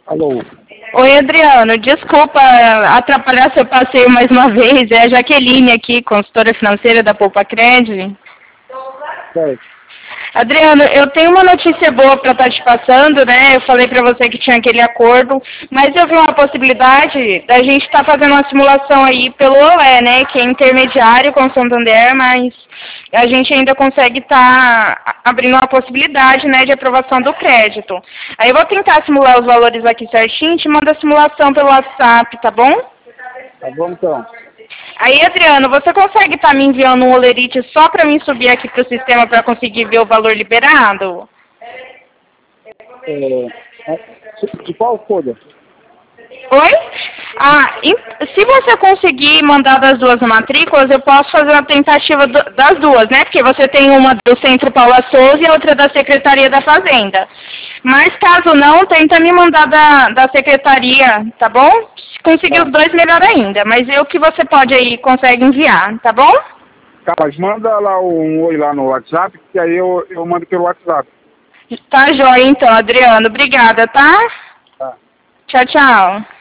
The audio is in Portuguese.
Alô? Oi, Adriano. Desculpa atrapalhar seu passeio mais uma vez. É a Jaqueline aqui, consultora financeira da Poupa Cred. Certo. Adriano, eu tenho uma notícia boa para estar te passando, né? Eu falei para você que tinha aquele acordo, mas eu vi uma possibilidade da gente estar fazendo uma simulação aí pelo OE, né? Que é intermediário com o Santander, mas a gente ainda consegue estar abrindo uma possibilidade, né, de aprovação do crédito. Aí eu vou tentar simular os valores aqui certinho, te mando a simulação pelo WhatsApp, tá bom? Tá bom, então. Aí, Adriano, você consegue estar me enviando um olerite só para mim subir aqui para o sistema para conseguir ver o valor liberado? De qual folha? Oi? Se você conseguir mandar das duas matrículas, eu posso fazer uma tentativa das duas, né? Porque você tem uma do Centro Paula Souza e a outra da Secretaria da Fazenda. Mas caso não, tenta me mandar da Secretaria, tá bom? Se conseguir os dois, melhor ainda. Mas eu que você pode aí, consegue enviar, tá bom? Tá, mas manda lá um oi lá no WhatsApp, que aí eu mando pelo WhatsApp. Tá joia então, Adriano. Obrigada, tá? Tá. Tchau, tchau.